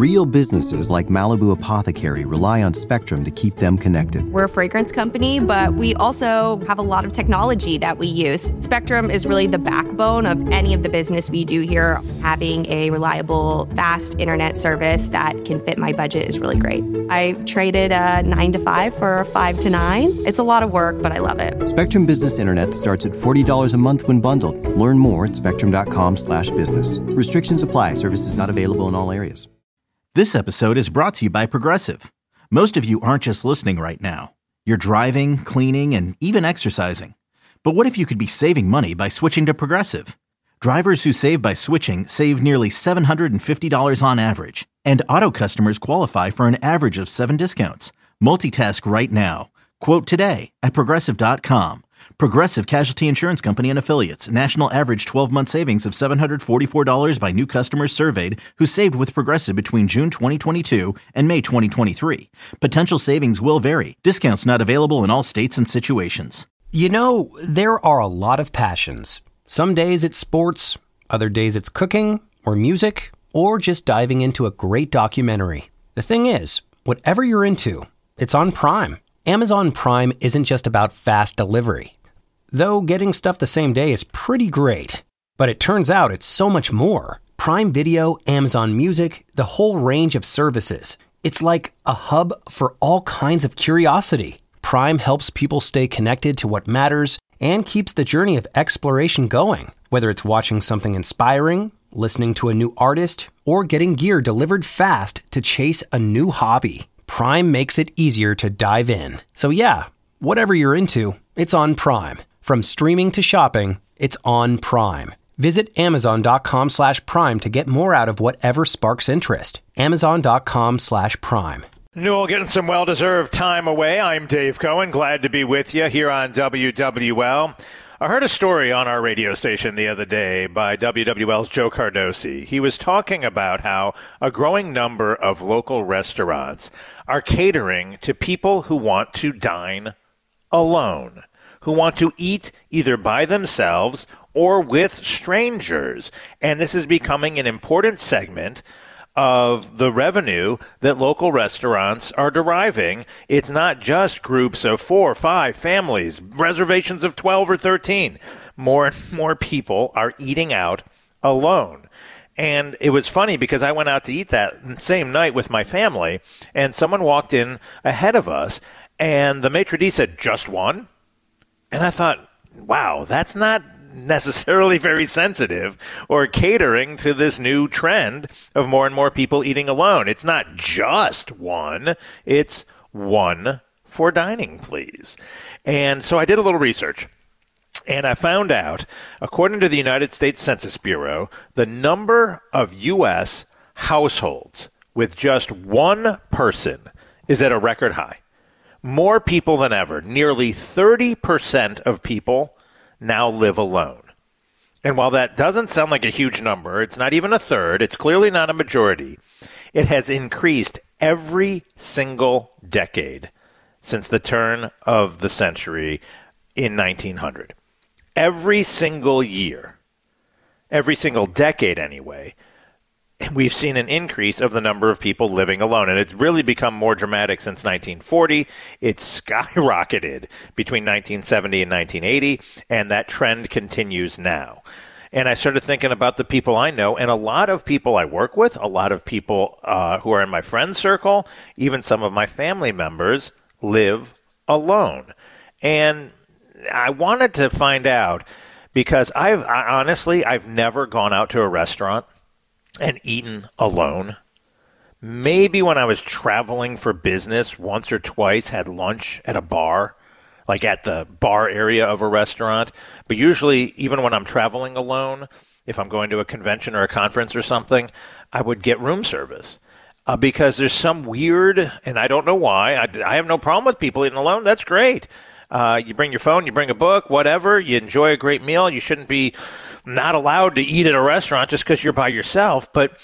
Real businesses like Malibu Apothecary rely on Spectrum to keep them connected. We're a fragrance company, but we also have a lot of technology that we use. Spectrum is really the backbone of any of the business we do here. Having a reliable, fast internet service that can fit my budget is really great. I traded a 9 to 5 for a 5 to 9. It's a lot of work, but I love it. Spectrum Business Internet starts at $40 a month when bundled. Learn more at spectrum.com/business. Restrictions apply. Services not available in all areas. This episode is brought to you by Progressive. Most of you aren't just listening right now. You're driving, cleaning, and even exercising. But what if you could be saving money by switching to Progressive? Drivers who save by switching save nearly $750 on average. And auto customers qualify for an average of 7 discounts. Multitask right now. Quote today at Progressive.com. Progressive Casualty Insurance Company and Affiliates. National average 12-month savings of $744 by new customers surveyed who saved with Progressive between June 2022 and May 2023. Potential savings will vary. Discounts not available in all states and situations. You know, there are a lot of passions. Some days it's sports, other days it's cooking or music, or just diving into a great documentary. The thing is, whatever you're into, it's on Prime. Amazon Prime isn't just about fast delivery. Though getting stuff the same day is pretty great. But it turns out it's so much more. Prime Video, Amazon Music, the whole range of services. It's like a hub for all kinds of curiosity. Prime helps people stay connected to what matters and keeps the journey of exploration going. Whether it's watching something inspiring, listening to a new artist, or getting gear delivered fast to chase a new hobby. Prime makes it easier to dive in. So yeah, whatever you're into, it's on Prime. From streaming to shopping, it's on Prime. Visit Amazon.com/Prime to get more out of whatever sparks interest. Amazon.com/Prime. Newell getting some well-deserved time away. I'm Dave Cohen. Glad to be with you here on WWL. I heard a story on our radio station the other day by WWL's Joe Cardosi. He was talking about how a growing number of local restaurants are catering to people who want to dine alone, who want to eat either by themselves or with strangers. And this is becoming an important segment of the revenue that local restaurants are deriving. It's not just groups of 4 or 5 families, reservations of 12 or 13. More and more people are eating out alone. And it was funny because I went out to eat that same night with my family, and someone walked in ahead of us, and the maitre d' said, "Just one?" And I thought, wow, that's not necessarily very sensitive or catering to this new trend of more and more people eating alone. It's not just one, it's one for dining, please. And so I did a little research, and I found out, according to the United States Census Bureau, the number of U.S. households with just one person is at a record high. More people than ever. Nearly 30% of people now live alone. And while that doesn't sound like a huge number, it's not even a third, it's clearly not a majority, it has increased every single decade since the turn of the century in 1900. Every single year, every single decade anyway, we've seen an increase of the number of people living alone. And it's really become more dramatic since 1940. It's skyrocketed between 1970 and 1980, and that trend continues now. And I started thinking about the people I know, and a lot of people I work with, a lot of people who are in my friend circle, even some of my family members live alone. And I wanted to find out, because I've never gone out to a restaurant and eaten alone. Maybe when I was traveling for business once or twice, had lunch at a bar, like at the bar area of a restaurant. But usually, even when I'm traveling alone, if I'm going to a convention or a conference or something, I would get room service. Because there's some weird, and I don't know why, I have no problem with people eating alone. That's great. You bring your phone, you bring a book, whatever. You enjoy a great meal. You shouldn't be not allowed to eat at a restaurant just because you're by yourself. But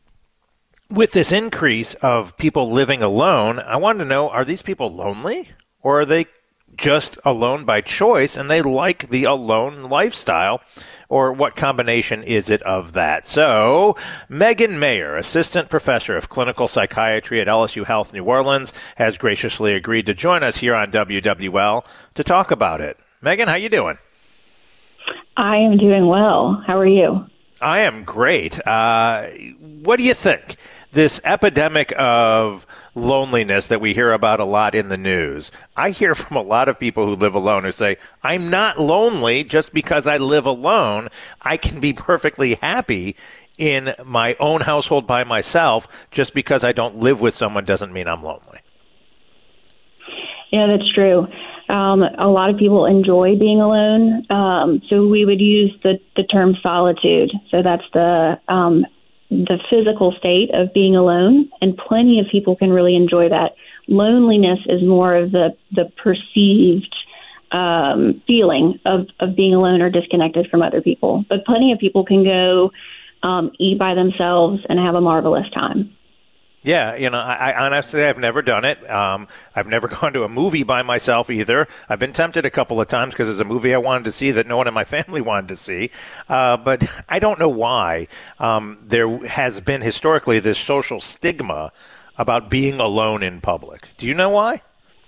with this increase of people living alone, I wanted to know, are these people lonely, or are they just alone by choice, and they like the alone lifestyle. Or what combination is it of that? So, Megan Mayer, assistant professor of clinical psychiatry at LSU Health New Orleans, has graciously agreed to join us here on WWL to talk about it. Megan, how you doing? I am doing well. How are you? I am great. What do you think? This epidemic of loneliness that we hear about a lot in the news, I hear from a lot of people who live alone who say, I'm not lonely just because I live alone. I can be perfectly happy in my own household by myself. Just because I don't live with someone doesn't mean I'm lonely. Yeah, that's true. A lot of people enjoy being alone. So we would use the term solitude. So that's the physical state of being alone, and plenty of people can really enjoy that. Loneliness is more of the perceived feeling of being alone or disconnected from other people. But plenty of people can go eat by themselves and have a marvelous time. Yeah, I honestly, I've never done it. I've never gone to a movie by myself either. I've been tempted a couple of times because there's a movie I wanted to see that no one in my family wanted to see. But I don't know why there has been historically this social stigma about being alone in public. Do you know why?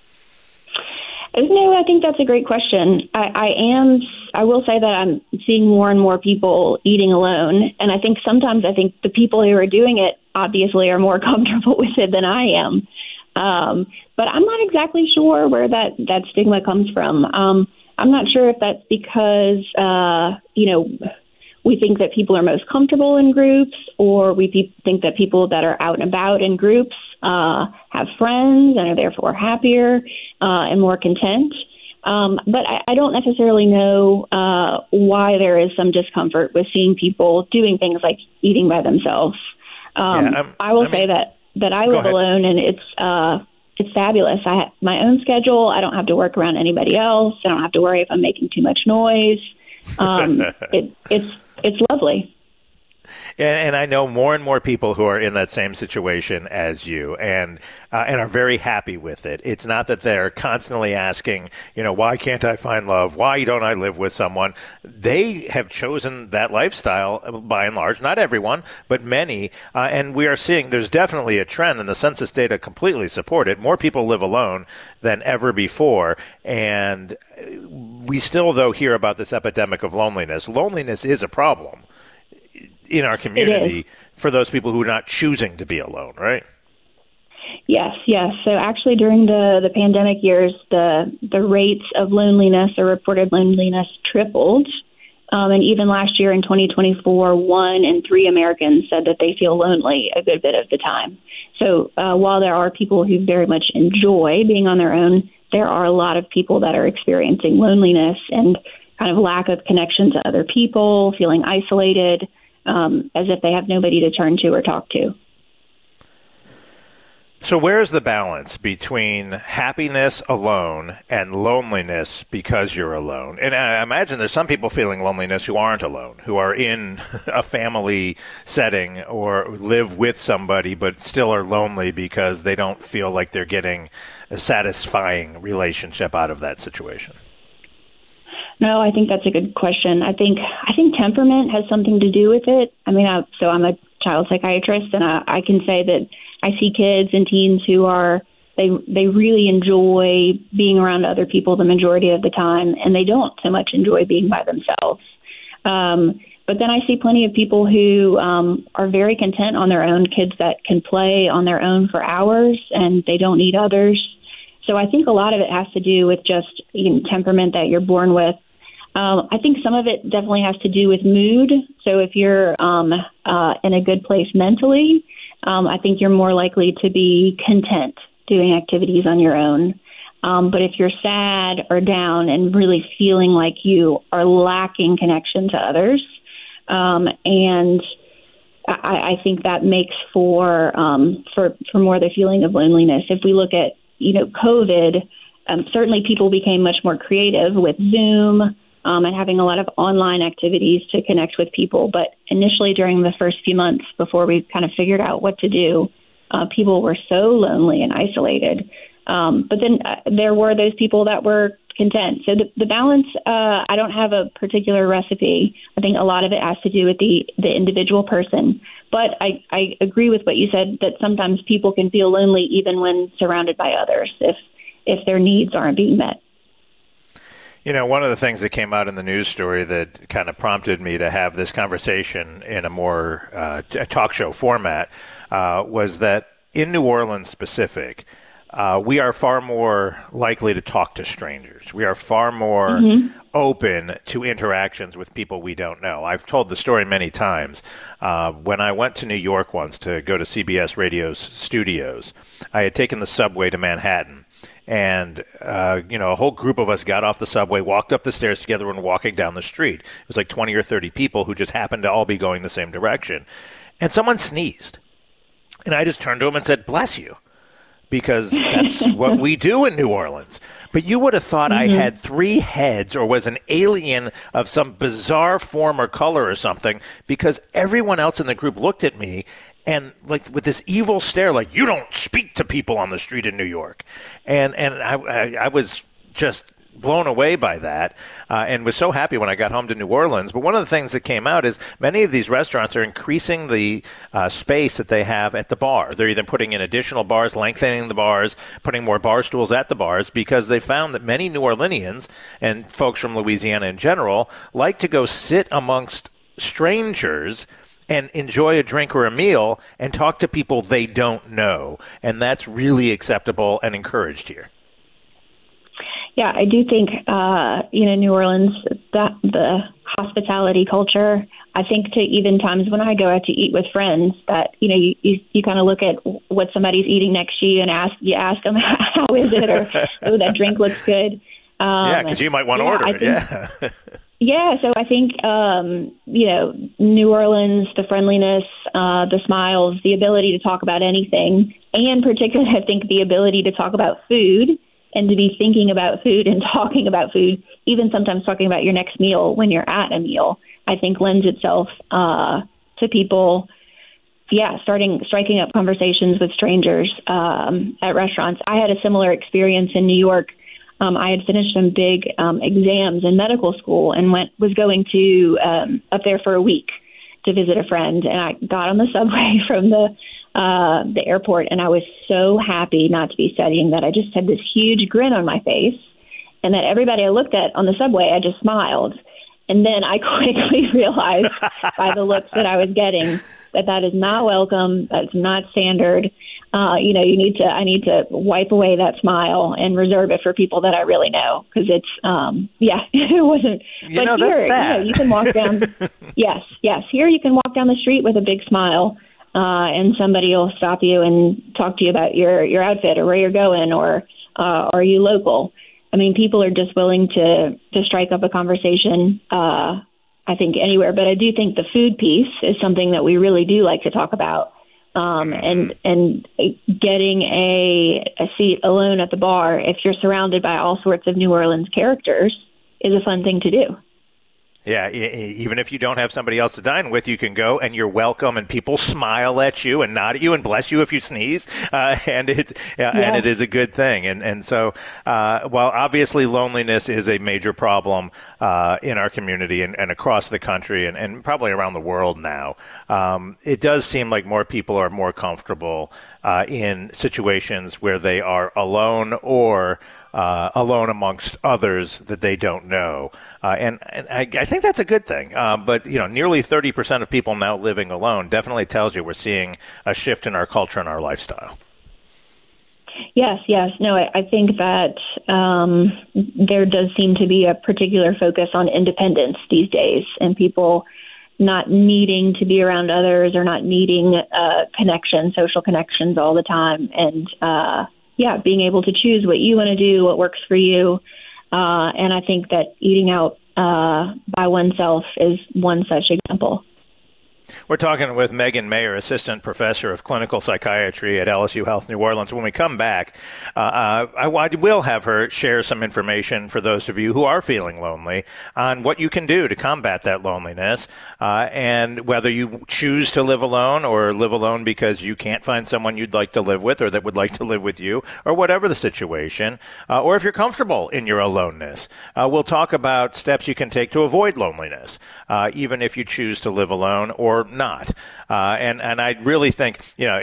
No, I think that's a great question. I will say that I'm seeing more and more people eating alone. And I think sometimes the people who are doing it obviously are more comfortable with it than I am. But I'm not exactly sure where that stigma comes from. I'm not sure if that's because, we think that people are most comfortable in groups, or we think that people that are out and about in groups have friends and are therefore happier and more content. But I don't necessarily know why there is some discomfort with seeing people doing things like eating by themselves. I will say that I live alone, and it's fabulous. I have my own schedule. I don't have to work around anybody else. I don't have to worry if I'm making too much noise. It's lovely. And I know more and more people who are in that same situation as you, and are very happy with it. It's not that they're constantly asking, why can't I find love? Why don't I live with someone? They have chosen that lifestyle by and large. Not everyone, but many. And we are seeing there's definitely a trend, and the census data completely support it. More people live alone than ever before. And we still, though, hear about this epidemic of loneliness. Loneliness is a problem in our community for those people who are not choosing to be alone, right? Yes. So actually during the pandemic years, the rates of loneliness or reported loneliness tripled. And even last year in 2024, 1 in 3 Americans said that they feel lonely a good bit of the time. So while there are people who very much enjoy being on their own, there are a lot of people that are experiencing loneliness and kind of lack of connection to other people, feeling isolated, as if they have nobody to turn to or talk to. So where's the balance between happiness alone and loneliness because you're alone? And I imagine there's some people feeling loneliness who aren't alone, who are in a family setting or live with somebody but still are lonely because they don't feel like they're getting a satisfying relationship out of that situation. No, I think that's a good question. I think temperament has something to do with it. I mean, so I'm a child psychiatrist, and I can say that I see kids and teens who they really enjoy being around other people the majority of the time, and they don't so much enjoy being by themselves. But then I see plenty of people who are very content on their own, kids that can play on their own for hours and they don't need others. So I think a lot of it has to do with just temperament that you're born with. I think some of it definitely has to do with mood. So if you're in a good place mentally, I think you're more likely to be content doing activities on your own. But if you're sad or down and really feeling like you are lacking connection to others, and I think that makes for more the feeling of loneliness. If we look at COVID, certainly people became much more creative with Zoom and having a lot of online activities to connect with people. But initially during the first few months before we kind of figured out what to do, people were so lonely and isolated But then there were those people that were content. So the balance, I don't have a particular recipe. I think a lot of it has to do with the individual person. But I agree with what you said, that sometimes people can feel lonely even when surrounded by others if their needs aren't being met. You know, one of the things that came out in the news story that kind of prompted me to have this conversation in a more a talk show format was that in New Orleans specific, we are far more likely to talk to strangers. We are far more open to interactions with people we don't know. I've told the story many times. When I went to New York once to go to CBS Radio's studios, I had taken the subway to Manhattan. And, a whole group of us got off the subway, walked up the stairs together, and walking down the street. It was like 20 or 30 people who just happened to all be going the same direction. And someone sneezed. And I just turned to him and said, "Bless you." Because that's what we do in New Orleans. But you would have thought I had 3 heads or was an alien of some bizarre form or color or something, because everyone else in the group looked at me and like with this evil stare, like, you don't speak to people on the street in New York. And I was just blown away by that and was so happy when I got home to New Orleans. But one of the things that came out is many of these restaurants are increasing the space that they have at the bar. They're either putting in additional bars, lengthening the bars, putting more bar stools at the bars, because they found that many New Orleanians and folks from Louisiana in general like to go sit amongst strangers and enjoy a drink or a meal and talk to people they don't know. And that's really acceptable and encouraged here. Yeah, I do think, New Orleans, that the hospitality culture, I think to even times when I go out to eat with friends, that, you kind of look at what somebody's eating next to you and ask them, how is it? Or, oh, that drink looks good. Because you might want to order it. Yeah, so I think, New Orleans, the friendliness, the smiles, the ability to talk about anything, and particularly I think the ability to talk about food and to be thinking about food and talking about food, even sometimes talking about your next meal when you're at a meal, I think lends itself to people, striking up conversations with strangers at restaurants. I had a similar experience in New York. I had finished some big exams in medical school and was going to up there for a week to visit a friend. And I got on the subway from the airport, and I was so happy not to be studying that I just had this huge grin on my face, and that everybody I looked at on the subway, I just smiled. And then I quickly realized by the looks that I was getting that is not welcome. That's not standard. I need to wipe away that smile and reserve it for people that I really know, because it's, it wasn't. But here, that's sad. You can walk down. Yes. Here you can walk down the street with a big smile. And somebody will stop you and talk to you about your outfit or where you're going, or are you local? I mean, people are just willing to strike up a conversation, I think, anywhere. But I do think the food piece is something that we really do like to talk about. And getting a seat alone at the bar, if you're surrounded by all sorts of New Orleans characters, is a fun thing to do. Yeah, even if you don't have somebody else to dine with, you can go and you're welcome, and people smile at you and nod at you and bless you if you sneeze, and it is a good thing. And so, while obviously loneliness is a major problem in our community and across the country and probably around the world now, it does seem like more people are more comfortable in situations where they are alone or alone amongst others that they don't know. And I think that's a good thing. But, nearly 30% of people now living alone definitely tells you we're seeing a shift in our culture and our lifestyle. Yes. No, I think that there does seem to be a particular focus on independence these days, and people not needing to be around others or not needing social connections all the time. And, being able to choose what you want to do, what works for you. And I think that eating out by oneself is one such example. We're talking with Megan Mayer, Assistant Professor of Clinical Psychiatry at LSU Health New Orleans. When we come back, I will have her share some information for those of you who are feeling lonely on what you can do to combat that loneliness, and whether you choose to live alone or live alone because you can't find someone you'd like to live with or that would like to live with you, or whatever the situation, or if you're comfortable in your aloneness. We'll talk about steps you can take to avoid loneliness, even if you choose to live alone or not. And I really think,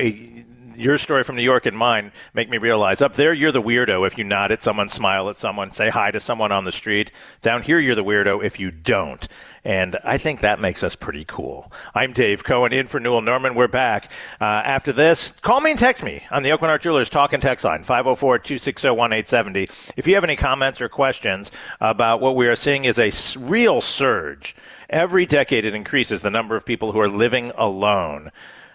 your story from New York and mine make me realize up there you're the weirdo if you nod at someone, smile at someone, say hi to someone on the street. Down here you're the weirdo if you don't. And I think that makes us pretty cool. I'm Dave Cohen, in for Newell Norman. We're back. After this, call me and text me on the Oakland Art Jewelers Talk and Text line, 504-260-1870. If you have any comments or questions about what we are seeing is a real surge. Every decade it increases the number of people who are living alone.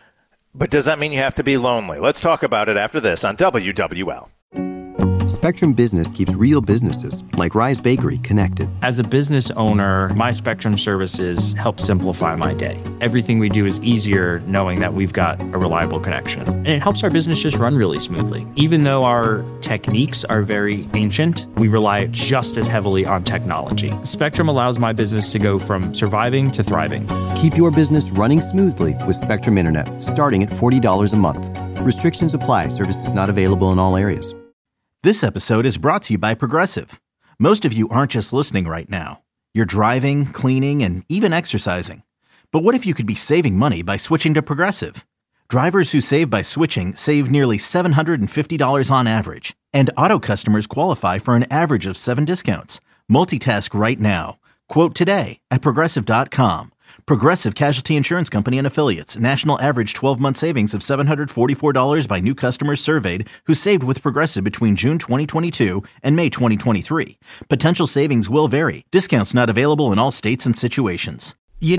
But does that mean you have to be lonely? Let's talk about it after this on WWL. Spectrum Business keeps real businesses, like Rise Bakery, connected. As a business owner, my Spectrum services help simplify my day. Everything we do is easier knowing that we've got a reliable connection. And it helps our business just run really smoothly. Even though our techniques are very ancient, we rely just as heavily on technology. Spectrum allows my business to go from surviving to thriving. Keep your business running smoothly with Spectrum Internet, starting at $40 a month. Restrictions apply. Services not available in all areas. This episode is brought to you by Progressive. Most of you aren't just listening right now. You're driving, cleaning, and even exercising. But what if you could be saving money by switching to Progressive? Drivers who save by switching save nearly $750 on average. And auto customers qualify for an average of 7 discounts. Multitask right now. Quote today at Progressive.com. Progressive Casualty Insurance Company and Affiliates. National average 12-month savings of $744 by new customers surveyed who saved with Progressive between June 2022 and May 2023. Potential savings will vary. Discounts not available in all states and situations.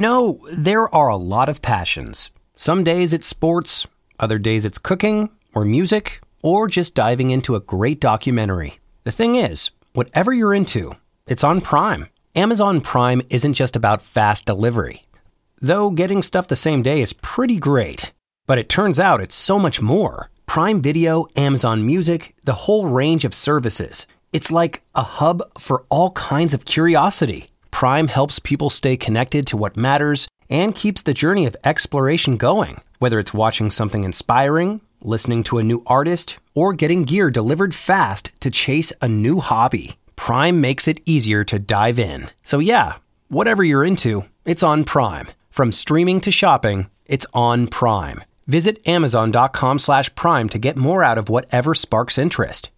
There are a lot of passions. Some days it's sports, other days it's cooking or music, or just diving into a great documentary. The thing is, whatever you're into, it's on Prime. Amazon Prime isn't just about fast delivery. Though getting stuff the same day is pretty great. But it turns out it's so much more. Prime Video, Amazon Music, the whole range of services. It's like a hub for all kinds of curiosity. Prime helps people stay connected to what matters and keeps the journey of exploration going. Whether it's watching something inspiring, listening to a new artist, or getting gear delivered fast to chase a new hobby. Prime makes it easier to dive in. So yeah, whatever you're into, it's on Prime. From streaming to shopping, it's on Prime. Visit Amazon.com/Prime to get more out of whatever sparks interest.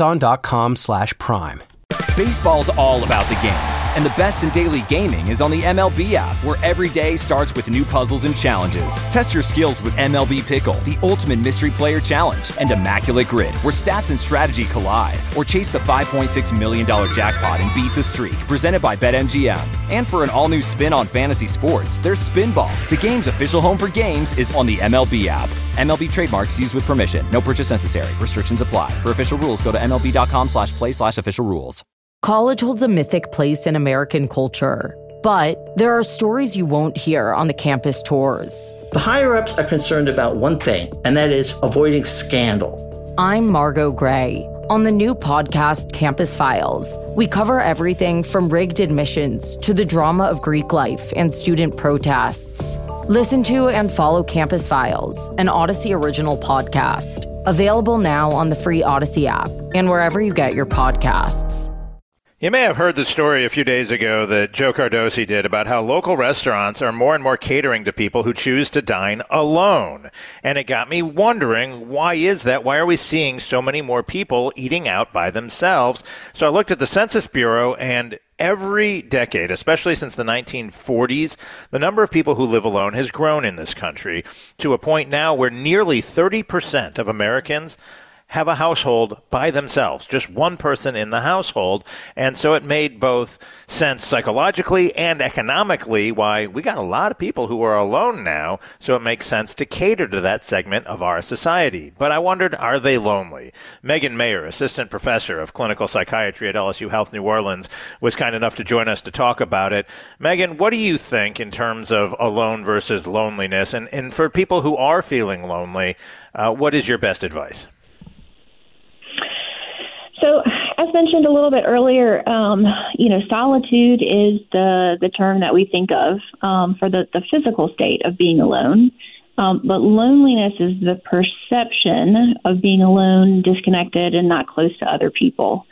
Amazon.com/Prime. Baseball's all about the games, and the best in daily gaming is on the MLB app, where every day starts with new puzzles and challenges. Test your skills with MLB Pickle, the ultimate mystery player challenge, and Immaculate Grid, where stats and strategy collide. Or chase the $5.6 million jackpot and beat the streak, presented by BetMGM. And for an all-new spin on fantasy sports, there's Spinball. The game's official home for games is on the MLB app. MLB trademarks used with permission. No purchase necessary. Restrictions apply. For official rules, go to MLB.com/play/official rules. College holds a mythic place in American culture, but there are stories you won't hear on the campus tours. The higher-ups are concerned about one thing, and that is avoiding scandal. I'm Margot Gray. On the new podcast, Campus Files, we cover everything from rigged admissions to the drama of Greek life and student protests. Listen to and follow Campus Files, an Odyssey original podcast. Available now on the free Odyssey app and wherever you get your podcasts. You may have heard the story a few days ago that Joe Cardosi did about how local restaurants are more and more catering to people who choose to dine alone. And it got me wondering, why is that? Why are we seeing so many more people eating out by themselves? So I looked at the Census Bureau, and every decade, especially since the 1940s, the number of people who live alone has grown in this country to a point now where nearly 30% of Americans have a household by themselves, just one person in the household. And so it made both sense psychologically and economically why we got a lot of people who are alone now. So it makes sense to cater to that segment of our society. But I wondered, are they lonely? Megan Mayer, assistant professor of clinical psychiatry at LSU Health New Orleans, was kind enough to join us to talk about it. Megan, what do you think in terms of alone versus loneliness? And for people who are feeling lonely, what is your best advice? So, as mentioned a little bit earlier, solitude is the term that we think of for the physical state of being alone. But loneliness is the perception of being alone, disconnected, and not close to other people.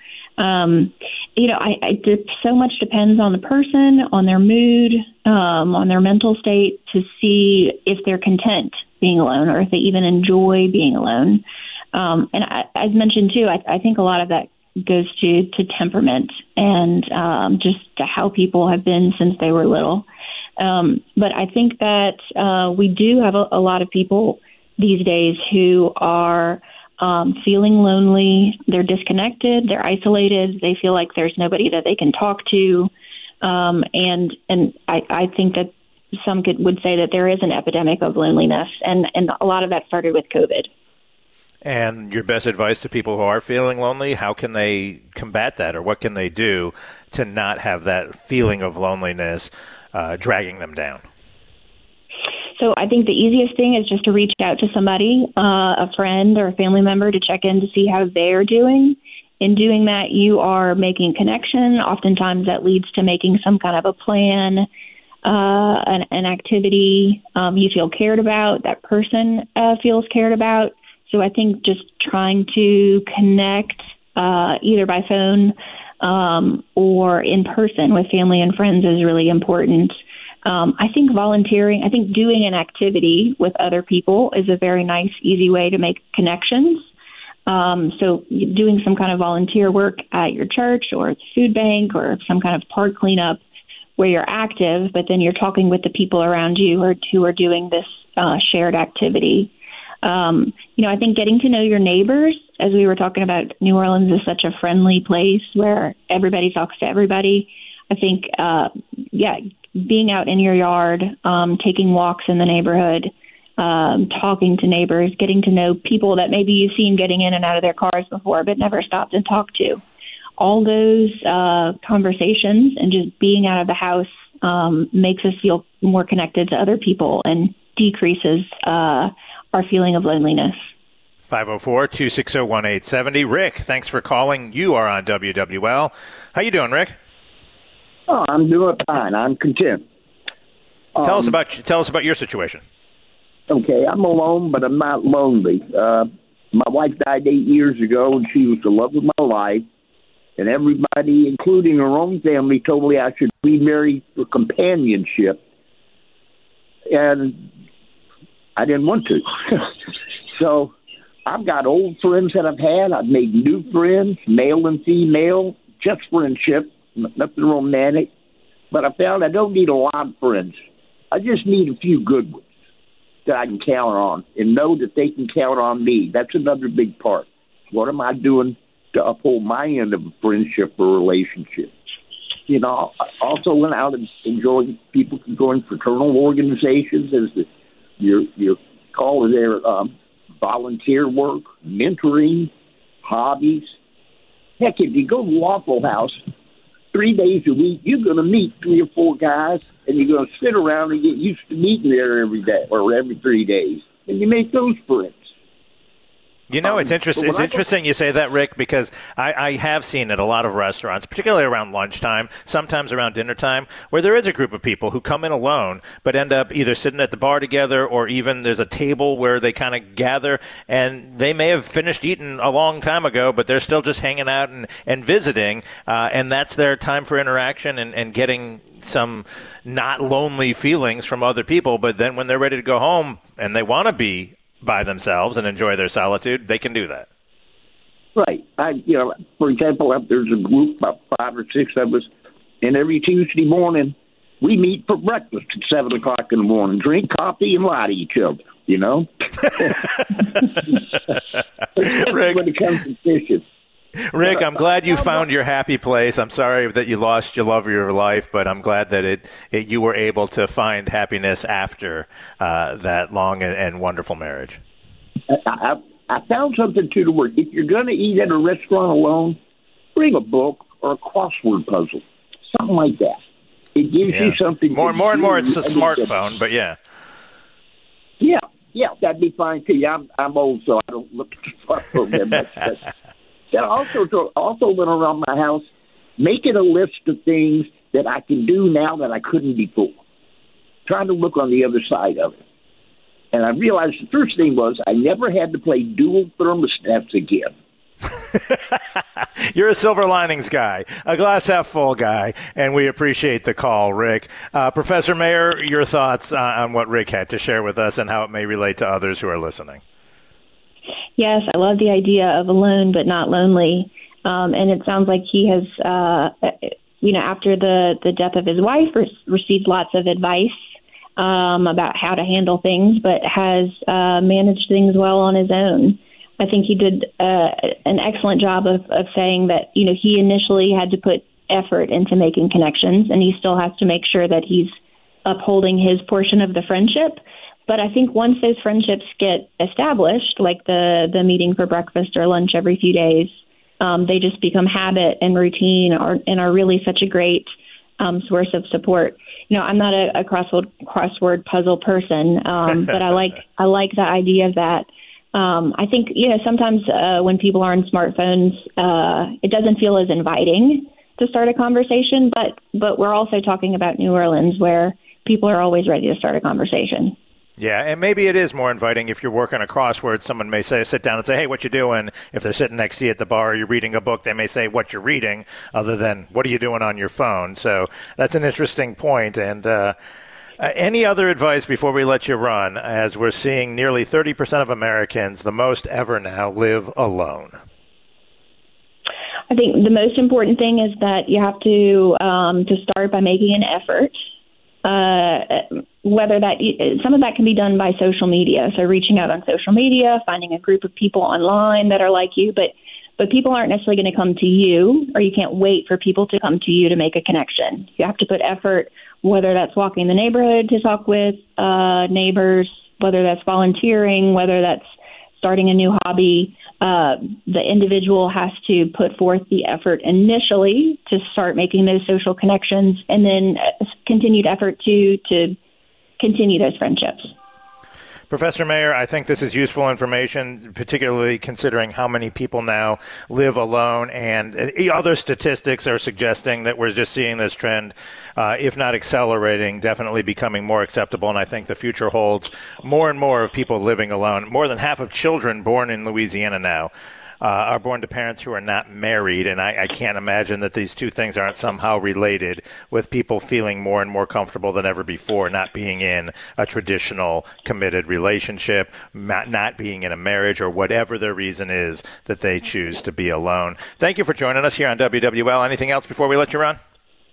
So much depends on the person, on their mood, on their mental state to see if they're content being alone or if they even enjoy being alone. And as mentioned, too, I think a lot of that goes to temperament and just to how people have been since they were little. But I think that we do have a lot of people these days who are feeling lonely. They're disconnected. They're isolated. They feel like there's nobody that they can talk to. And I think that some would say that there is an epidemic of loneliness, and a lot of that started with COVID. And your best advice to people who are feeling lonely, how can they combat that, or what can they do to not have that feeling of loneliness dragging them down? So I think the easiest thing is just to reach out to somebody, a friend or a family member, to check in to see how they're doing. In doing that, you are making connection. Oftentimes that leads to making some kind of a plan, an activity you feel cared about, that person feels cared about. So I think just trying to connect either by phone or in person with family and friends is really important. I think volunteering, I think doing an activity with other people is a very nice, easy way to make connections. So doing some kind of volunteer work at your church or at the food bank or some kind of park cleanup where you're active, but then you're talking with the people around you who are doing this shared activity. I think getting to know your neighbors, as we were talking about, New Orleans is such a friendly place where everybody talks to everybody. I think, being out in your yard, taking walks in the neighborhood, talking to neighbors, getting to know people that maybe you've seen getting in and out of their cars before but never stopped and talked to. All those conversations and just being out of the house makes us feel more connected to other people and decreases our feeling of loneliness. 504-260-1870. Rick, thanks for calling. You are on WWL. How you doing, Rick? Oh, I'm doing fine. I'm content. Tell us about your situation. Okay, I'm alone, but I'm not lonely. My wife died 8 years ago, and she was the love of my life. And everybody, including her own family, told me I should remarry for companionship. And I didn't want to. So I've got old friends that I've had. I've made new friends, male and female, just friendship, nothing romantic. But I found I don't need a lot of friends. I just need a few good ones that I can count on and know that they can count on me. That's another big part. What am I doing to uphold my end of a friendship or relationship? I also went out and enjoyed people can join fraternal organizations as your call is there, volunteer work, mentoring, hobbies. Heck, if you go to Waffle House 3 days a week, you're going to meet 3 or 4 guys, and you're going to sit around and get used to meeting there every day or every 3 days, and you make those friends. It's interesting. It's interesting you say that, Rick, because I have seen at a lot of restaurants, particularly around lunchtime, sometimes around dinner time, where there is a group of people who come in alone but end up either sitting at the bar together or even there's a table where they kind of gather, and they may have finished eating a long time ago, but they're still just hanging out and visiting, and that's their time for interaction and getting some not lonely feelings from other people. But then when they're ready to go home and they want to be by themselves and enjoy their solitude, they can do that. Right. For example, there's a group, about 5 or 6 of us, and every Tuesday morning we meet for breakfast at 7 o'clock in the morning, drink coffee and lie to each other, Rick, when it comes to fishing. Rick, I'm glad you found your happy place. I'm sorry that you lost your love of your life, but I'm glad that you were able to find happiness after that long and wonderful marriage. I found something, too, to work. If you're going to eat at a restaurant alone, bring a book or a crossword puzzle, something like that. It gives you something. More and more, it's a smartphone, but yeah. Yeah, that'd be fine, too. I'm old, so I don't look at the smartphone that much. But also went around my house, making a list of things that I can do now that I couldn't before. Trying to look on the other side of it. And I realized the first thing was I never had to play dual thermostats again. You're a silver linings guy, a glass half full guy, and we appreciate the call, Rick. Professor Mayer, your thoughts on what Rick had to share with us and how it may relate to others who are listening. Yes, I love the idea of alone but not lonely. And it sounds like he has, after the death of his wife, received lots of advice about how to handle things, but has managed things well on his own. I think he did an excellent job of saying that, he initially had to put effort into making connections, and he still has to make sure that he's upholding his portion of the friendship. But I think once those friendships get established, like the meeting for breakfast or lunch every few days, they just become habit and routine and are really such a great source of support. I'm not a crossword puzzle person, but I like the idea of that. I think, sometimes when people are on smartphones, it doesn't feel as inviting to start a conversation, but we're also talking about New Orleans where people are always ready to start a conversation. Yeah, and maybe it is more inviting if you're working a crossword. Someone may sit down and say, hey, what you doing? If they're sitting next to you at the bar or you're reading a book, they may say what you're reading, other than what are you doing on your phone? So that's an interesting point. And any other advice before we let you run, as we're seeing nearly 30% of Americans, the most ever now, live alone? I think the most important thing is that you have to start by making an effort. Whether that some of that can be done by social media, so reaching out on social media, finding a group of people online that are like you, but people aren't necessarily going to come to you, or you can't wait for people to come to you to make a connection. You have to put effort, whether that's walking the neighborhood to talk with neighbors, whether that's volunteering, whether that's starting a new hobby. The individual has to put forth the effort initially to start making those social connections, and then continued effort to continue those friendships. Professor Mayer, I think this is useful information, particularly considering how many people now live alone, and other statistics are suggesting that we're just seeing this trend, if not accelerating, definitely becoming more acceptable, and I think the future holds more and more of people living alone. More than half of children born in Louisiana now are born to parents who are not married, and I can't imagine that these two things aren't somehow related, with people feeling more and more comfortable than ever before not being in a traditional committed relationship, not being in a marriage, or whatever their reason is that they choose to be alone. Thank you for joining us here on WWL. Anything else before we let you run?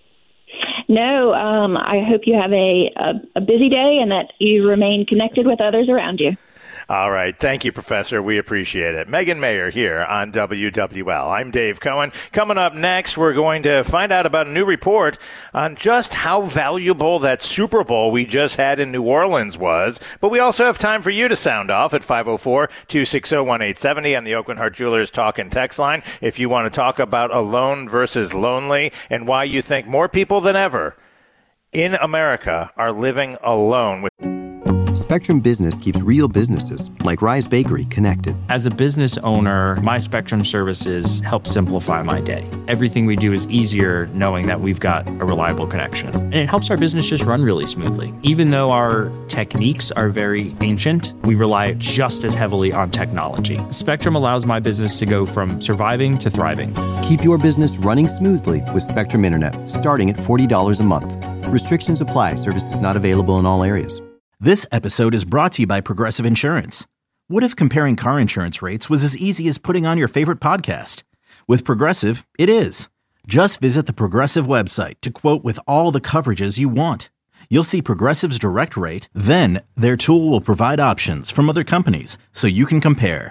No, I hope you have a busy day and that you remain connected with others around you. All right. Thank you, Professor. We appreciate it. Megan Mayer here on WWL. I'm Dave Cohen. Coming up next, we're going to find out about a new report on just how valuable that Super Bowl we just had in New Orleans was. But we also have time for you to sound off at 504-260-1870 on the Oakland Heart Jewelers Talk and Text line if you want to talk about alone versus lonely and why you think more people than ever in America are living alone. Spectrum Business keeps real businesses, like Rise Bakery, connected. As a business owner, my Spectrum services help simplify my day. Everything we do is easier knowing that we've got a reliable connection. And it helps our business just run really smoothly. Even though our techniques are very ancient, we rely just as heavily on technology. Spectrum allows my business to go from surviving to thriving. Keep your business running smoothly with Spectrum Internet, starting at $40 a month. Restrictions apply. Services not available in all areas. This episode is brought to you by Progressive Insurance. What if comparing car insurance rates was as easy as putting on your favorite podcast? With Progressive, it is. Just visit the Progressive website to quote with all the coverages you want. You'll see Progressive's direct rate, then their tool will provide options from other companies so you can compare.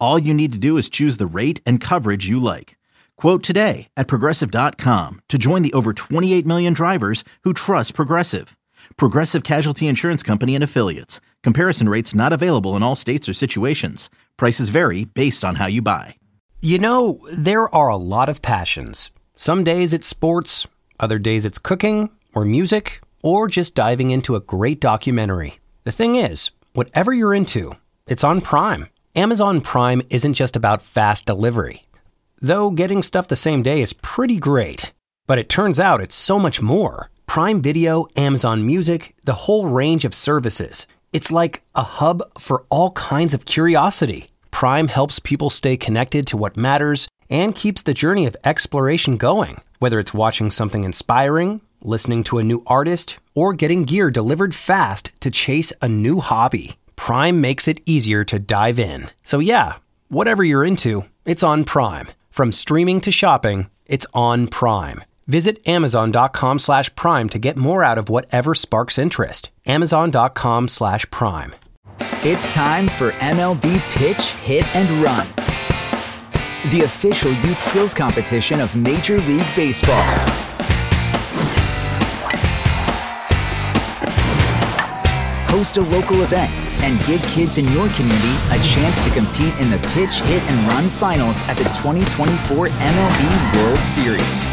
All you need to do is choose the rate and coverage you like. Quote today at Progressive.com to join the over 28 million drivers who trust Progressive. Progressive Casualty Insurance Company and Affiliates. Comparison rates not available in all states or situations. Prices vary based on how you buy. You know, there are a lot of passions. Some days it's sports, other days it's cooking or music, or just diving into a great documentary. The thing is, whatever you're into, it's on Prime. Amazon Prime isn't just about fast delivery. Though getting stuff the same day is pretty great. But it turns out it's so much more. Prime Video, Amazon Music, the whole range of services. It's like a hub for all kinds of curiosity. Prime helps people stay connected to what matters and keeps the journey of exploration going. Whether it's watching something inspiring, listening to a new artist, or getting gear delivered fast to chase a new hobby, Prime makes it easier to dive in. So yeah, whatever you're into, it's on Prime. From streaming to shopping, it's on Prime. Visit Amazon.com/Prime to get more out of whatever sparks interest. Amazon.com/Prime. It's time for MLB Pitch, Hit, and Run, the official youth skills competition of Major League Baseball. Host a local event and give kids in your community a chance to compete in the Pitch, Hit, and Run finals at the 2024 MLB World Series.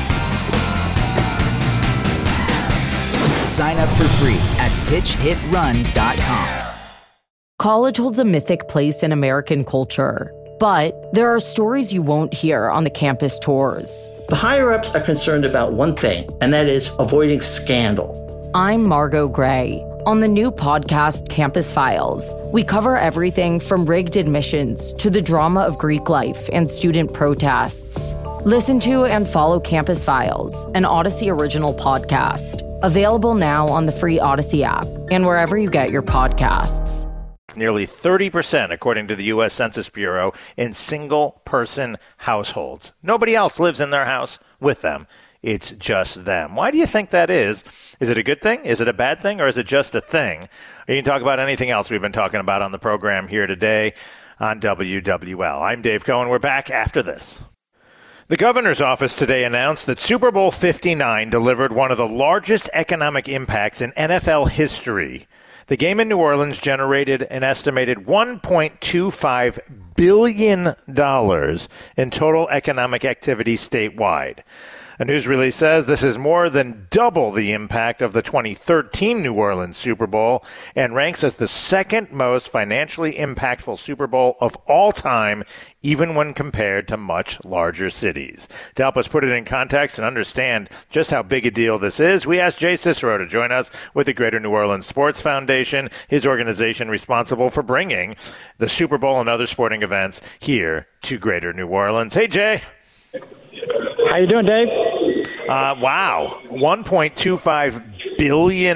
Sign up for free at pitchhitrun.com. College holds a mythic place in American culture, but there are stories you won't hear on the campus tours. The higher-ups are concerned about one thing, and that is avoiding scandal. I'm Margot Gray. On the new podcast, Campus Files, we cover everything from rigged admissions to the drama of Greek life and student protests. Listen to and follow Campus Files, an Odyssey original podcast. Available now on the free Odyssey app and wherever you get your podcasts. Nearly 30%, according to the U.S. Census Bureau, in single-person households. Nobody else lives in their house with them. It's just them. Why do you think that is? Is it a good thing? Is it a bad thing? Or is it just a thing? You can talk about anything else we've been talking about on the program here today on WWL. I'm Dave Cohen. We're back after this. The governor's office today announced that Super Bowl 59 delivered one of the largest economic impacts in NFL history. The game in New Orleans generated an estimated $1.25 billion in total economic activity statewide. A news release says this is more than double the impact of the 2013 New Orleans Super Bowl and ranks as the second most financially impactful Super Bowl of all time, even when compared to much larger cities. To help us put it in context and understand just how big a deal this is, we asked Jay Cicero to join us with the Greater New Orleans Sports Foundation, his organization responsible for bringing the Super Bowl and other sporting events here to Greater New Orleans. Hey, Jay. How you doing, Dave? Wow, $1.25 billion?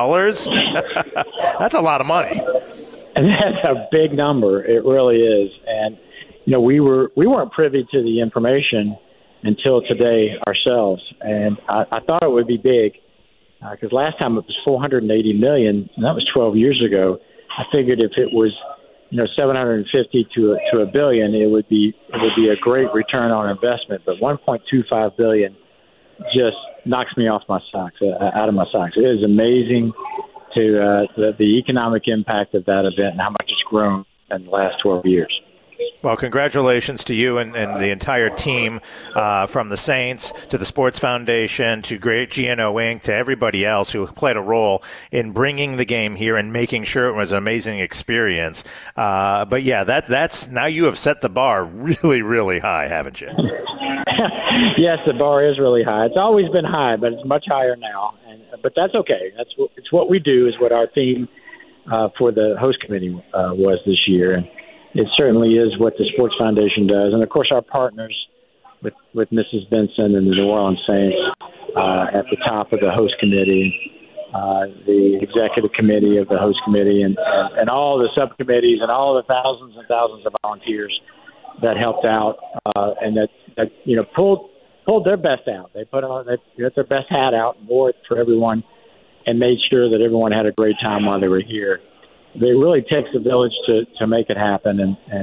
That's a lot of money. And that's a big number. It really is. And, you know, we weren't privy to the information until today ourselves. And I thought it would be big because last time it was $480 million, and that was 12 years ago. I figured if it was, you know, 750 to a billion, it would be a great return on investment. But 1.25 billion just knocks me off my socks, out of my socks. It is amazing to the economic impact of that event and how much it's grown in the last 12 years. Well, congratulations to you and the entire team, from the Saints to the Sports Foundation to Great GNO Inc. to everybody else who played a role in bringing the game here and making sure it was an amazing experience. But yeah, that's now you have set the bar really, really high, haven't you? Yes, the bar is really high. It's always been high, but it's much higher now. But that's okay. It's what we do. Is what our theme for the host committee was this year, and it certainly is what the Sports Foundation does. And, of course, our partners with Mrs. Benson and the New Orleans Saints at the top of the host committee, the executive committee of the host committee, and all the subcommittees and all the thousands and thousands of volunteers that helped out and that you know pulled their best out. They got their best hat out and wore it for everyone and made sure that everyone had a great time while they were here. It really takes a village to make it happen, and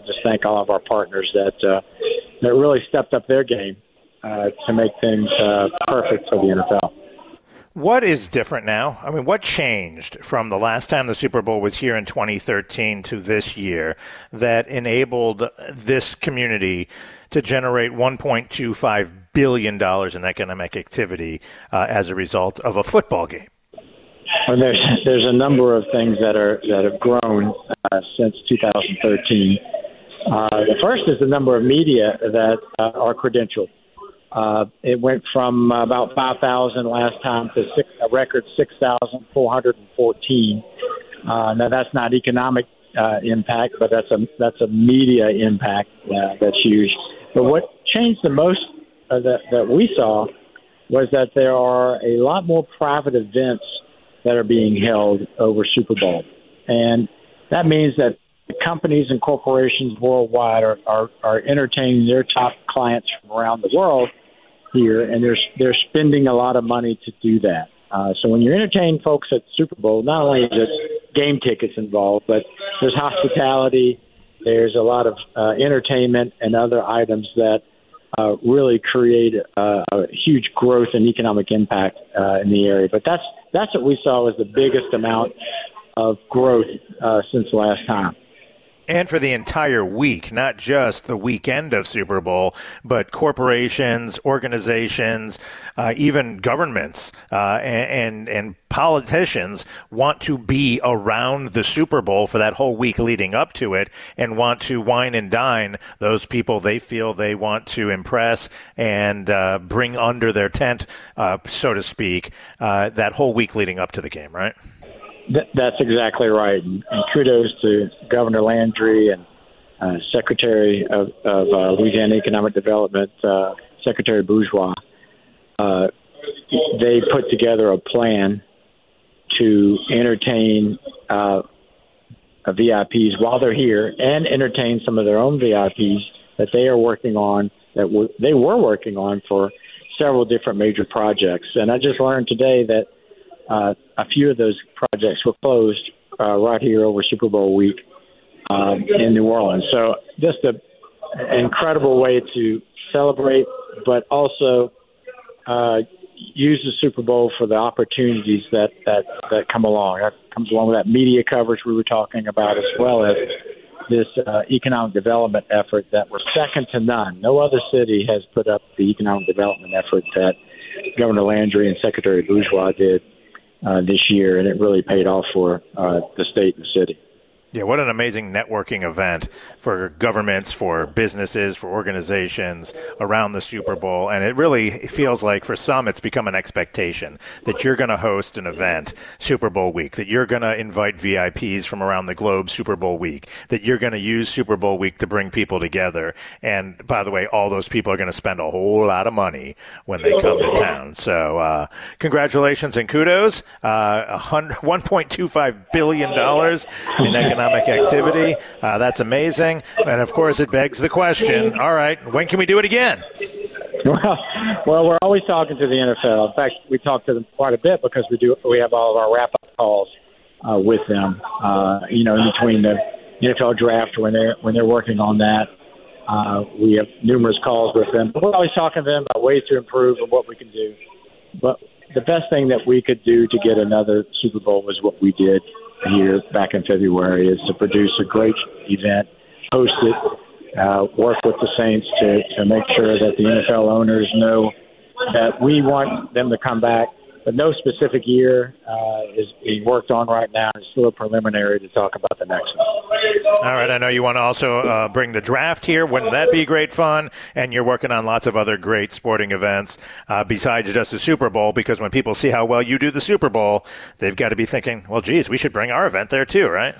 just thank all of our partners that really stepped up their game to make things perfect for the NFL. What is different now? I mean, what changed from the last time the Super Bowl was here in 2013 to this year that enabled this community to generate $1.25 billion in economic activity as a result of a football game? Well, there's a number of things that have grown since 2013. The first is the number of media that are credentialed. It went from about 5,000 last time to a record 6,414. Now that's not economic impact, but that's a media impact that's huge. But what changed the most that we saw was that there are a lot more private events that are being held over Super Bowl, and that means that companies and corporations worldwide are entertaining their top clients from around the world here, and they're spending a lot of money to do that. So when you entertain folks at Super Bowl, not only is there game tickets involved, but there's hospitality, there's a lot of entertainment and other items that really create a huge growth and economic impact in the area. But that's what we saw as the biggest amount of growth since last time. And for the entire week, not just the weekend of Super Bowl, but corporations, organizations, even governments and politicians want to be around the Super Bowl for that whole week leading up to it and want to wine and dine those people they feel they want to impress and bring under their tent, so to speak, that whole week leading up to the game, right? That's exactly right. And kudos to Governor Landry and Secretary of Louisiana Economic Development, Secretary Bourgeois. They put together a plan to entertain VIPs while they're here and entertain some of their own VIPs that they are working on, they were working on for several different major projects. And I just learned today that a few of those projects were closed right here over Super Bowl week in New Orleans. So just an incredible way to celebrate, but also use the Super Bowl for the opportunities that come along. That comes along with that media coverage we were talking about, as well as this economic development effort that was second to none. No other city has put up the economic development effort that Governor Landry and Secretary Bourgeois did this year, and it really paid off for the state and the city. Yeah, what an amazing networking event for governments, for businesses, for organizations around the Super Bowl. And it really feels like for some it's become an expectation that you're going to host an event Super Bowl week, that you're going to invite VIPs from around the globe Super Bowl week, that you're going to use Super Bowl week to bring people together. And by the way, all those people are going to spend a whole lot of money when they come to town. So congratulations and kudos. $1.25 billion in economic activity. That's amazing. And of course, it begs the question, all right, when can we do it again? Well, we're always talking to the NFL. In fact, we talk to them quite a bit because we have all of our wrap-up calls with them, in between the NFL draft when they're working on that. We have numerous calls with them. But we're always talking to them about ways to improve and what we can do. But the best thing that we could do to get another Super Bowl was what we did here back in February, is to produce a great event, host it, work with the Saints to make sure that the NFL owners know that we want them to come back. But no specific year is being worked on right now. It's still preliminary to talk about the next one. All right. I know you want to also bring the draft here. Wouldn't that be great fun? And you're working on lots of other great sporting events besides just the Super Bowl, because when people see how well you do the Super Bowl, they've got to be thinking, well, geez, we should bring our event there too, right?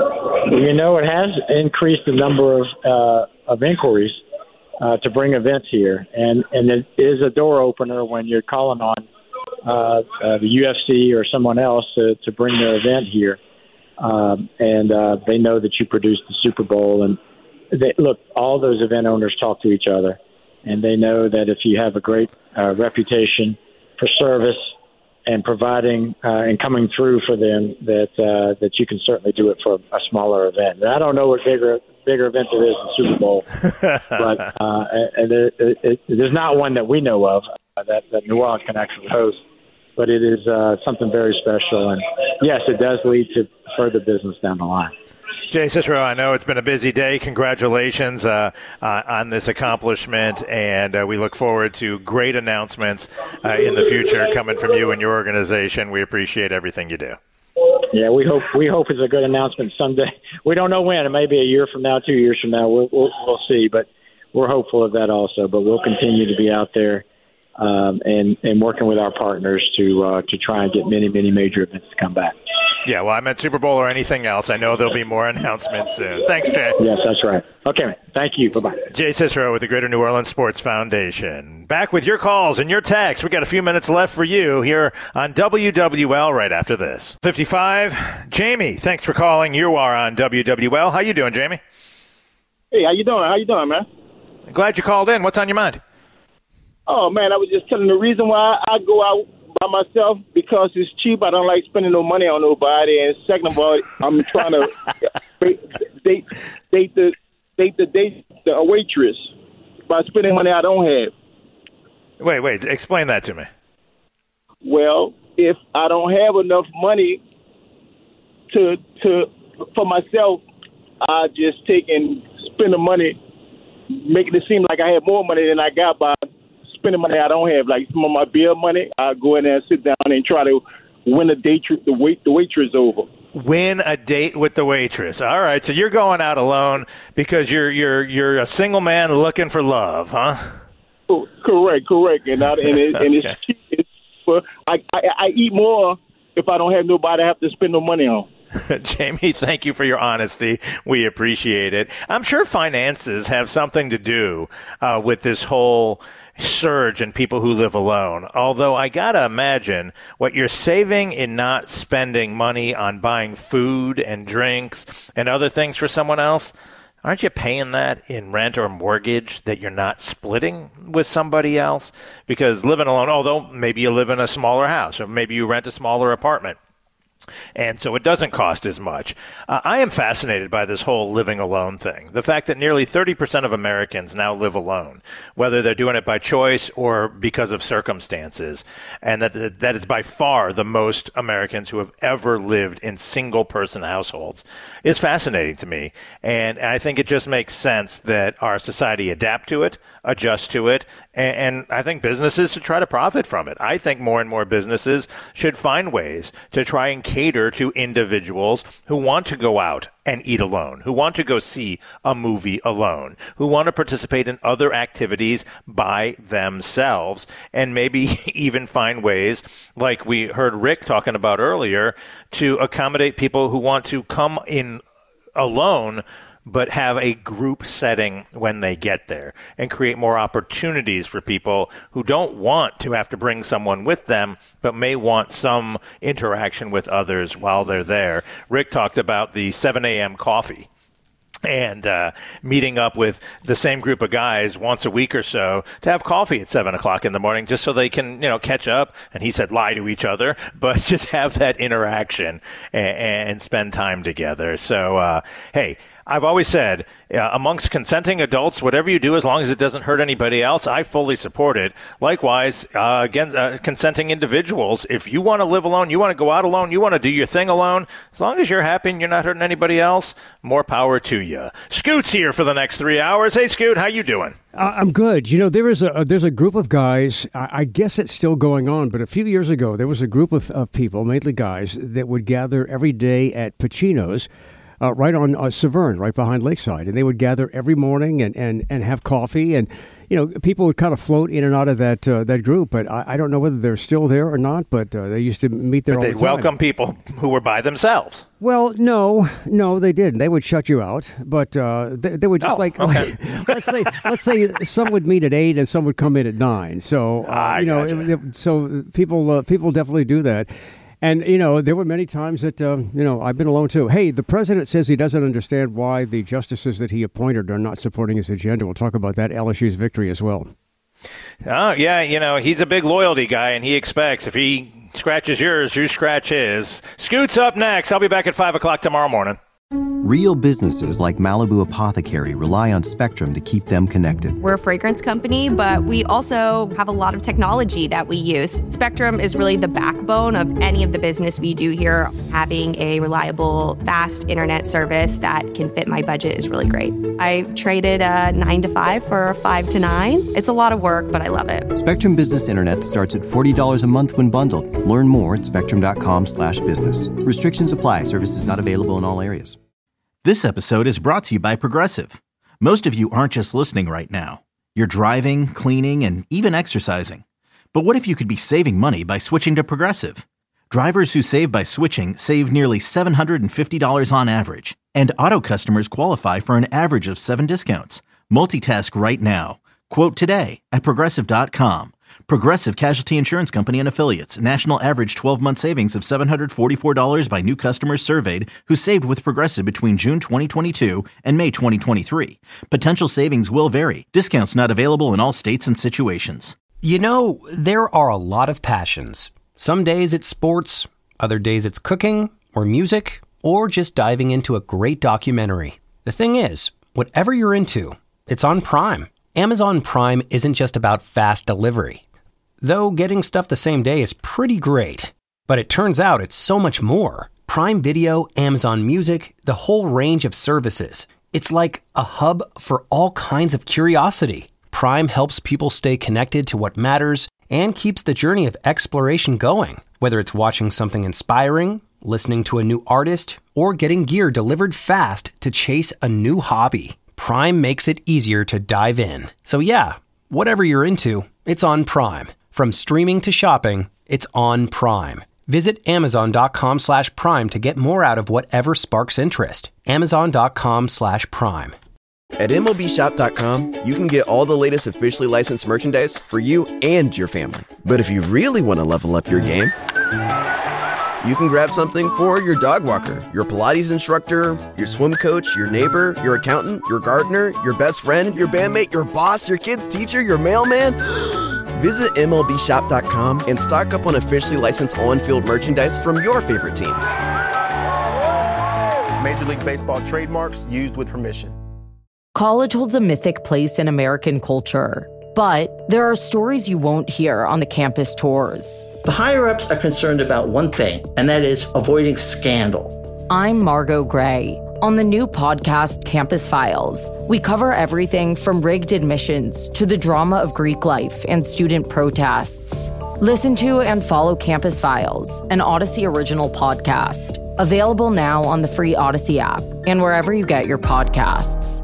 It has increased the number of inquiries to bring events here. And it is a door opener when you're calling on the UFC or someone else to bring their event here. And they know that you produced the Super Bowl. And all those event owners talk to each other. And they know that if you have a great reputation for service and providing and coming through for them, that you can certainly do it for a smaller event. And I don't know what bigger event there is the Super Bowl. But there's not one that we know of that New Orleans can actually host. But it is something very special. And, yes, it does lead to further business down the line. Jay Cicero, I know it's been a busy day. Congratulations on this accomplishment, and we look forward to great announcements in the future coming from you and your organization. We appreciate everything you do. Yeah, we hope it's a good announcement someday. We don't know when. It may be a year from now, 2 years from now. We'll see, but we're hopeful of that also. But we'll continue to be out there and working with our partners to try and get many major events to come back. Yeah, well, I meant Super Bowl or anything else. I know there'll be more announcements soon. Thanks, Jay. Yes, that's right. Okay, thank you. Bye-bye. Jay Cicero with the Greater New Orleans Sports Foundation. Back with your calls and your texts. We got a few minutes left for you here on WWL right after this. 55, Jamie, thanks for calling. You are on WWL. How you doing, Jamie? Hey, how you doing, man? Glad you called in. What's on your mind? Oh, man, I was just telling the reason why I go out by myself because it's cheap. I don't like spending no money on nobody. And second of all, I'm trying to date a waitress by spending money I don't have. Wait, explain that to me. Well, if I don't have enough money for myself, I just take and spend the money, making it seem like I have more money than I got by spending money I don't have. Like some of my beer money, I go in there and sit down and try to win a date, the waitress over. Win a date with the waitress. All right, so you're going out alone because you're a single man looking for love, huh? Oh, correct. And it's cheap. I eat more if I don't have nobody I have to spend no money on. Jamie, thank you for your honesty. We appreciate it. I'm sure finances have something to do with this whole surge in people who live alone. Although I got to imagine what you're saving in not spending money on buying food and drinks and other things for someone else. Aren't you paying that in rent or mortgage that you're not splitting with somebody else? Because living alone, although maybe you live in a smaller house or maybe you rent a smaller apartment, and so it doesn't cost as much. I am fascinated by this whole living alone thing. The fact that nearly 30% of Americans now live alone, whether they're doing it by choice or because of circumstances, and that is by far the most Americans who have ever lived in single-person households, is fascinating to me. And I think it just makes sense that our society adapt to it, adjust to it, and I think businesses should try to profit from it. I think more and more businesses should find ways to try and cater to individuals who want to go out and eat alone, who want to go see a movie alone, who want to participate in other activities by themselves, and maybe even find ways, like we heard Rick talking about earlier, to accommodate people who want to come in alone but have a group setting when they get there and create more opportunities for people who don't want to have to bring someone with them but may want some interaction with others while they're there. Rick talked about the 7 a.m. coffee and meeting up with the same group of guys once a week or so to have coffee at 7 o'clock in the morning just so they can, catch up. And he said lie to each other, but just have that interaction and spend time together. So, hey, I've always said, amongst consenting adults, whatever you do, as long as it doesn't hurt anybody else, I fully support it. Likewise, consenting individuals, if you want to live alone, you want to go out alone, you want to do your thing alone, as long as you're happy and you're not hurting anybody else, more power to you. Scoot's here for the next 3 hours. Hey, Scoot, how you doing? I'm good. There's a group of guys, I guess it's still going on, but a few years ago, there was a group of people, mainly guys, that would gather every day at Pacino's, right on Severn, right behind Lakeside. And they would gather every morning and have coffee. And, people would kind of float in and out of that group. But I don't know whether they're still there or not. But they used to meet there all the time. They'd welcome people who were by themselves. Well, no, they didn't. They would shut you out. But they would just okay. let's say some would meet at 8 and some would come in at 9. So, gotcha. So people definitely do that. And, there were many times that, I've been alone, too. Hey, the president says he doesn't understand why the justices that he appointed are not supporting his agenda. We'll talk about that, LSU's victory as well. Oh, yeah, he's a big loyalty guy, and he expects if he scratches yours, you scratch his. Scoot's up next. I'll be back at 5 o'clock tomorrow morning. Real businesses like Malibu Apothecary rely on Spectrum to keep them connected. We're a fragrance company, but we also have a lot of technology that we use. Spectrum is really the backbone of any of the business we do here. Having a reliable, fast internet service that can fit my budget is really great. I traded a 9 to 5 for a 5 to 9. It's a lot of work, but I love it. Spectrum Business Internet starts at $40 a month when bundled. Learn more at spectrum.com/business. Restrictions apply. Services not available in all areas. This episode is brought to you by Progressive. Most of you aren't just listening right now. You're driving, cleaning, and even exercising. But what if you could be saving money by switching to Progressive? Drivers who save by switching save nearly $750 on average. And auto customers qualify for an average of 7 discounts. Multitask right now. Quote today at Progressive.com. Progressive Casualty Insurance Company and Affiliates. National average 12-month savings of $744 by new customers surveyed who saved with Progressive between June 2022 and May 2023. Potential savings will vary. Discounts not available in all states and situations. You know, there are a lot of passions. Some days it's sports, other days it's cooking or music, or just diving into a great documentary. The thing is, whatever you're into, it's on Prime. Amazon Prime isn't just about fast delivery. Though getting stuff the same day is pretty great. But it turns out it's so much more. Prime Video, Amazon Music, the whole range of services. It's like a hub for all kinds of curiosity. Prime helps people stay connected to what matters and keeps the journey of exploration going. Whether it's watching something inspiring, listening to a new artist, or getting gear delivered fast to chase a new hobby. Prime makes it easier to dive in. So yeah, whatever you're into, it's on Prime. From streaming to shopping, it's on Prime. Visit Amazon.com/Prime to get more out of whatever sparks interest. Amazon.com/Prime. At MLBshop.com, you can get all the latest officially licensed merchandise for you and your family. But if you really want to level up your game, you can grab something for your dog walker, your Pilates instructor, your swim coach, your neighbor, your accountant, your gardener, your best friend, your bandmate, your boss, your kid's teacher, your mailman. Visit MLBshop.com and stock up on officially licensed on-field merchandise from your favorite teams. Major League Baseball trademarks used with permission. College holds a mythic place in American culture. But there are stories you won't hear on the campus tours. The higher-ups are concerned about one thing, and that is avoiding scandal. I'm Margot Gray. On the new podcast, Campus Files, we cover everything from rigged admissions to the drama of Greek life and student protests. Listen to and follow Campus Files, an Odyssey original podcast. Available now on the free Odyssey app and wherever you get your podcasts.